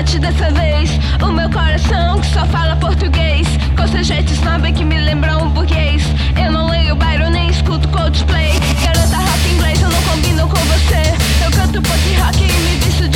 sorte dessa vez. O meu coração que só fala português, com seus jeitos snob que me lembram um burguês. Eu não leio Byron nem escuto Coldplay. Garota rock inglês, eu não combino com você. Eu canto punk rock e me visto